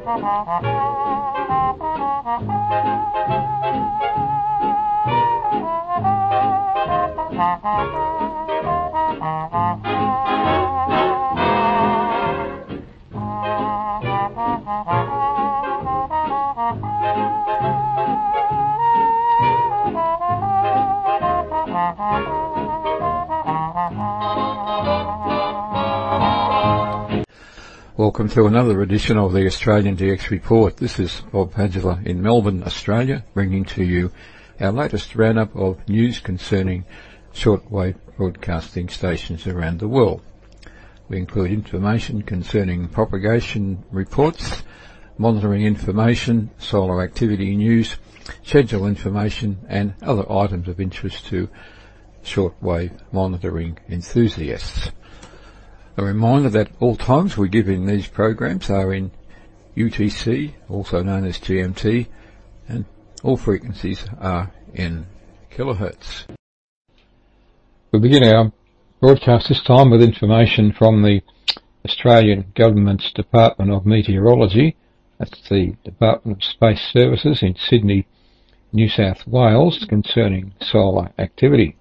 Welcome to another edition of the Australian DX Report. This is Bob Padula in Melbourne, Australia, bringing to you our latest roundup of news concerning shortwave broadcasting stations around the world. We include information concerning propagation reports, monitoring information, solar activity news, schedule information and other items of interest to shortwave monitoring enthusiasts. A reminder that all times we give in these programs are in UTC, also known as GMT, and all frequencies are in kilohertz. We'll begin our broadcast this time with information from the Australian Government's Department of Meteorology. That's the Department of Space Services in Sydney, New South Wales, concerning solar activity.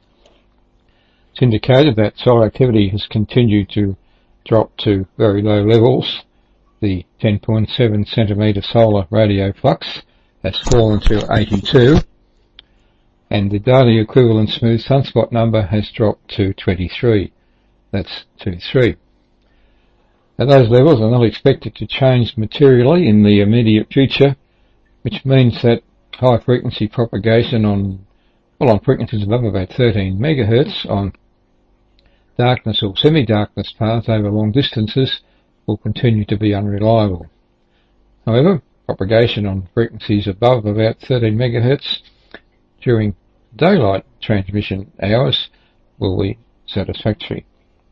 It's indicated that solar activity has continued to drop to very low levels. The 10.7 centimetre solar radio flux has fallen to 82, and the daily equivalent smooth sunspot number has dropped to 23. That's 23. At those levels are not expected to change materially in the immediate future, which means that high frequency propagation on frequencies above about 13 megahertz on darkness or semi-darkness paths over long distances will continue to be unreliable. However, propagation on frequencies above about 13 megahertz during daylight transmission hours will be satisfactory.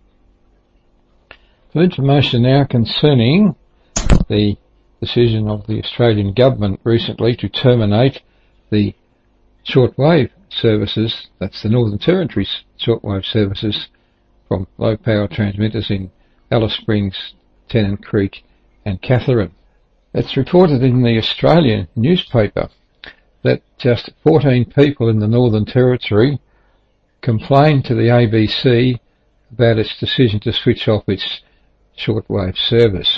For information now concerning the decision of the Australian Government recently to terminate the shortwave services, that's the Northern Territory's shortwave services, from low power transmitters in Alice Springs, Tennant Creek and Katherine. It's reported in the Australian newspaper that just 14 people in the Northern Territory complained to the ABC about its decision to switch off its shortwave service.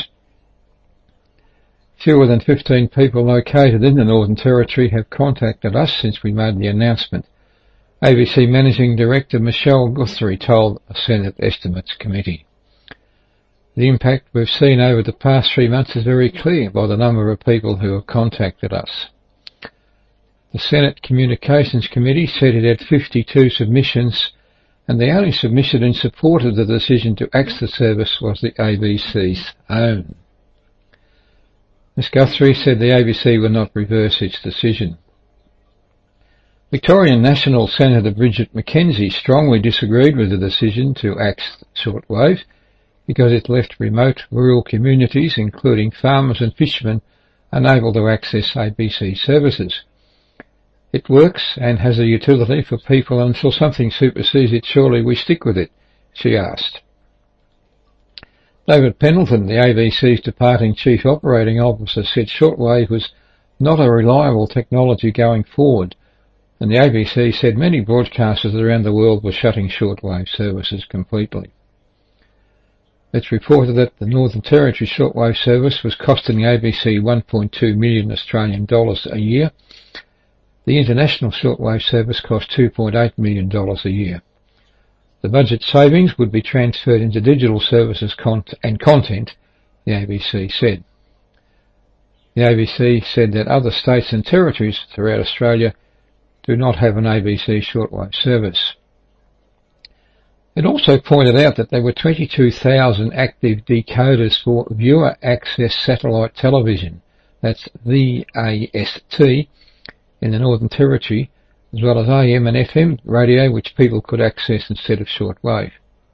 Fewer than 15 people located in the Northern Territory have contacted us since we made the announcement. ABC Managing Director Michelle Guthrie told a Senate Estimates Committee. The impact we've seen over the past 3 months is very clear by the number of people who have contacted us. The Senate Communications Committee said it had 52 submissions, and the only submission in support of the decision to axe the service was the ABC's own. Ms Guthrie said the ABC will not reverse its decision. Victorian National Senator Bridget McKenzie strongly disagreed with the decision to axe shortwave because it left remote rural communities, including farmers and fishermen, unable to access ABC services. It works and has a utility for people until something supersedes it. Surely we stick with it, she asked. David Pendleton, the ABC's departing Chief Operating Officer, said shortwave was not a reliable technology going forward, and the ABC said many broadcasters around the world were shutting shortwave services completely. It's reported that the Northern Territory shortwave service was costing the ABC 1.2 million Australian dollars a year. The international shortwave service cost $2.8 million a year. The budget savings would be transferred into digital services and content, the ABC said. The ABC said that other states and territories throughout Australia do not have an ABC shortwave service. It also pointed out that there were 22,000 active decoders for viewer access satellite television, that's VAST, in the Northern Territory, as well as AM and FM radio which people could access instead of shortwave.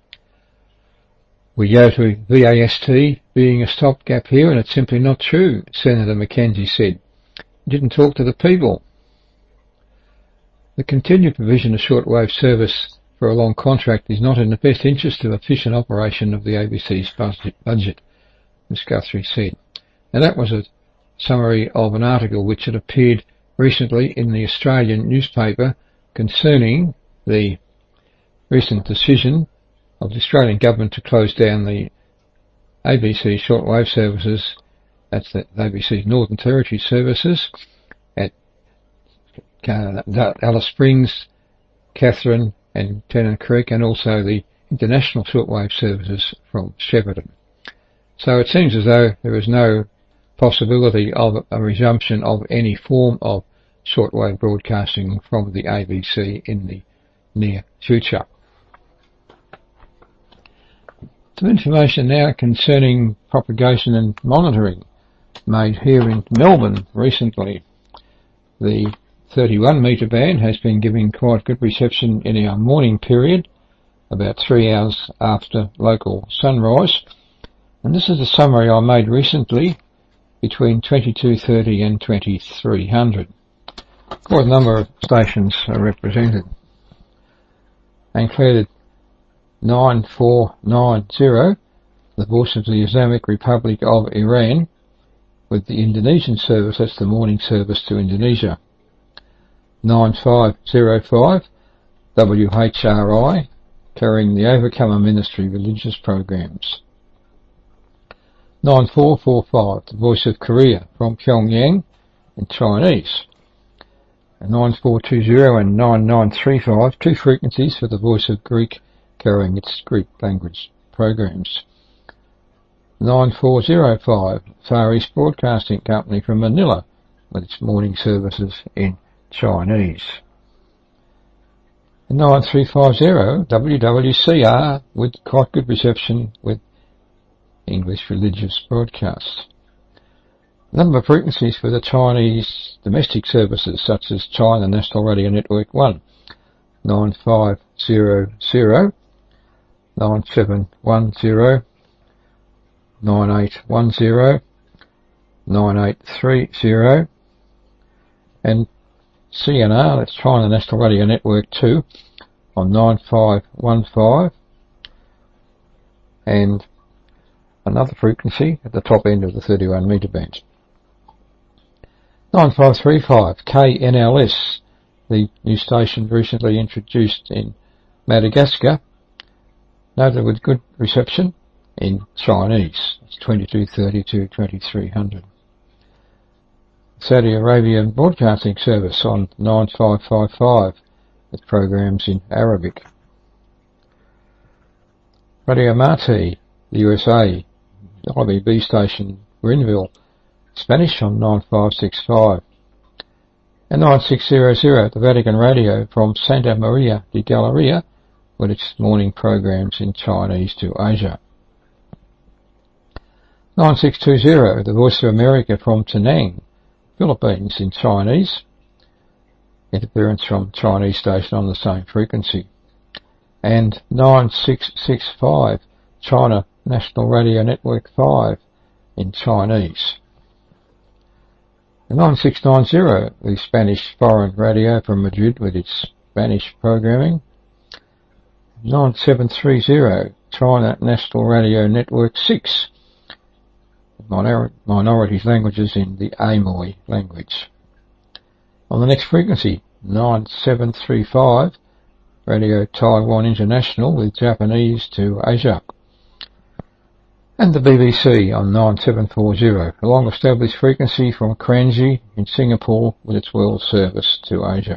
We go to VAST being a stopgap here, and it's simply not true, Senator McKenzie said. Didn't talk to the people. The continued provision of shortwave service for a long contract is not in the best interest of efficient operation of the ABC's budget, Ms Guthrie said. And that was a summary of an article which had appeared recently in the Australian newspaper concerning the recent decision of the Australian government to close down the ABC shortwave services, that's the ABC's Northern Territory services, at Alice Springs, Katherine and Tennant Creek, and also the international shortwave services from Shepparton. So it seems as though there is no possibility of a resumption of any form of shortwave broadcasting from the ABC in the near future. Some information now concerning propagation and monitoring made here in Melbourne recently. The 31 metre band has been giving quite good reception in our morning period, about 3 hours after local sunrise. And this is a summary I made recently between 22:30 and 2300. Quite a number of stations are represented. They included 9490, the Voice of the Islamic Republic of Iran, with the Indonesian service, that's the morning service to Indonesia. 9505, WHRI, carrying the Overcomer Ministry religious programs. 9445, the Voice of Korea from Pyongyang in Chinese. 9420 and 9935, two frequencies for the Voice of Greek, carrying its Greek language programs. 9405, Far East Broadcasting Company from Manila, with its morning services in Chinese. 9350, WWCR, with quite good reception with English religious broadcasts. Number of frequencies for the Chinese domestic services, such as China National Radio Network 1, 9500, 9710, 9810, 9830, and CNR, that's China National Radio Network 2, on 9515, and another frequency at the top end of the 31 metre band. 9535, KNLS, the new station recently introduced in Madagascar, noted with good reception in Chinese. It's 2230 to 2300. Saudi Arabian Broadcasting Service on 9555 with programs in Arabic. Radio Marti, the USA, the IBB station Greenville, Spanish on 9565. And 9600, the Vatican Radio from Santa Maria de Galleria, with its morning programs in Chinese to Asia. 9620, the Voice of America from Penang, Philippines, in Chinese. Interference from Chinese station on the same frequency. And 9665, China National Radio Network 5 in Chinese. And 9690, the Spanish Foreign Radio from Madrid with its Spanish programming. 9730, China National Radio Network 6, minorities languages in the Amoy language. On the next frequency, 9735, Radio Taiwan International with Japanese to Asia. And the BBC on 9740, a long-established frequency from Kranji in Singapore with its world service to Asia.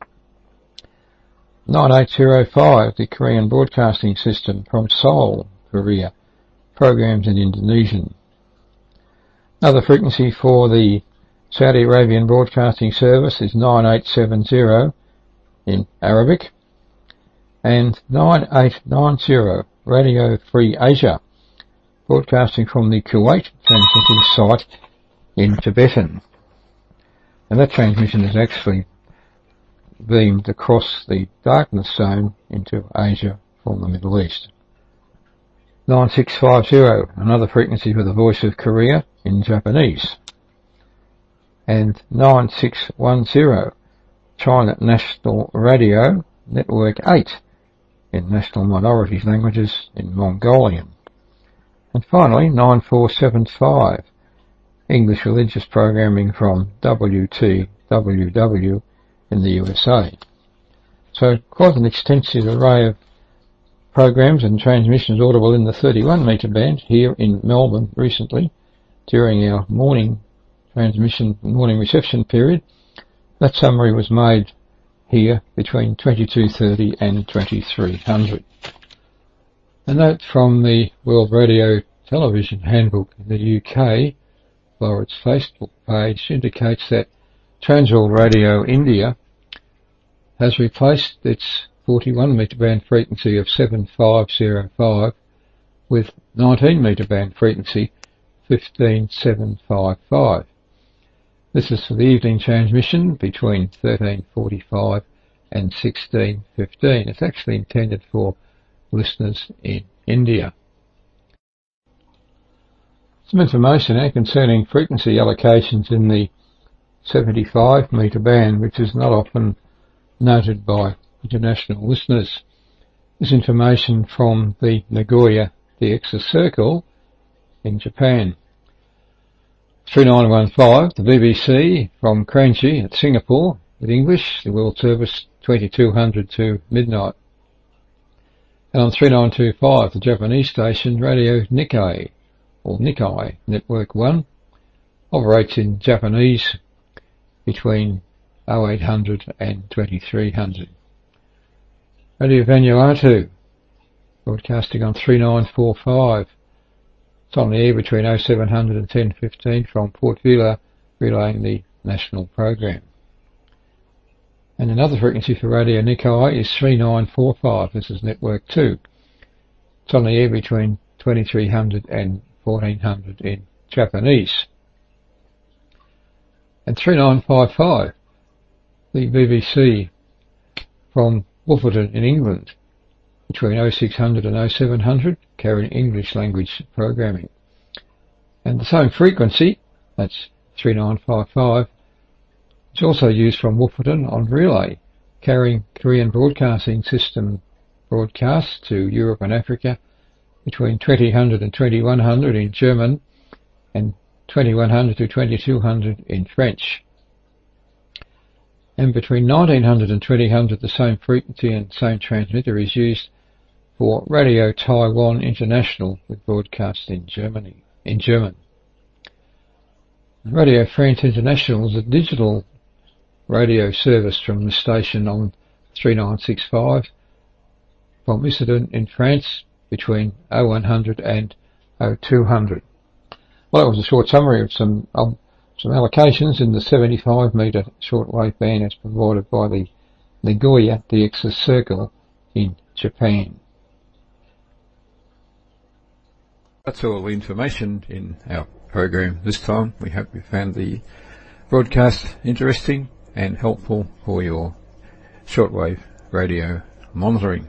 9805, the Korean Broadcasting System from Seoul, Korea, programs in Indonesian. Another frequency for the Saudi Arabian Broadcasting Service is 9870 in Arabic, and 9890, Radio Free Asia, broadcasting from the Kuwait transmitting site in Tibetan. And that transmission is actually beamed across the darkness zone into Asia from the Middle East. 9650, another frequency for the Voice of Korea in Japanese. And 9610, China National Radio Network 8 in national minorities languages in Mongolian. And finally, 9475, English religious programming from WTWW in the USA. So quite an extensive array of programs and transmissions audible in the 31 metre band here in Melbourne recently during our morning reception period. That summary was made here between 22:30 and 2300. A note from the World Radio Television Handbook in the UK via its Facebook page indicates that Transworld Radio India has replaced its 41 metre band frequency of 7505 with 19 metre band frequency 15755. This is for the evening transmission between 13:45 and 16:15. It's actually intended for listeners in India. Some information now concerning frequency allocations in the 75 metre band, which is not often noted by international listeners. This information from the Nagoya DX Circle in Japan. 3915, the BBC from Kranji at Singapore with English, the World Service 2200 to midnight. And on 3925, the Japanese station Radio Nikkei, or Nikkei Network 1, operates in Japanese between 0800 and 2300. Radio Vanuatu, broadcasting on 3945. It's on the air between 0700 and 10:15 from Port Vila, relaying the national program. And another frequency for Radio Nikkei is 3945. This is Network 2. It's on the air between 2300 and 1400 in Japanese. And 3955, the BBC from Wolferton in England, between 0600 and 0700, carrying English language programming. And the same frequency, that's 3955, is also used from Wolferton on relay, carrying Korean Broadcasting System broadcasts to Europe and Africa between 2000 and 2100 in German and 2100 to 2200 in French. And between 1900 and 2000, the same frequency and same transmitter is used for Radio Taiwan International with broadcast in German. Radio France International is a digital radio service from the station on 3965 from Issoudun in France between 0100 and 0200. Well, that was a short summary of some allocations in the 75 metre shortwave band as provided by the Nagoya DX Circle in Japan. That's all the information in our program this time. We hope you found the broadcast interesting and helpful for your shortwave radio monitoring.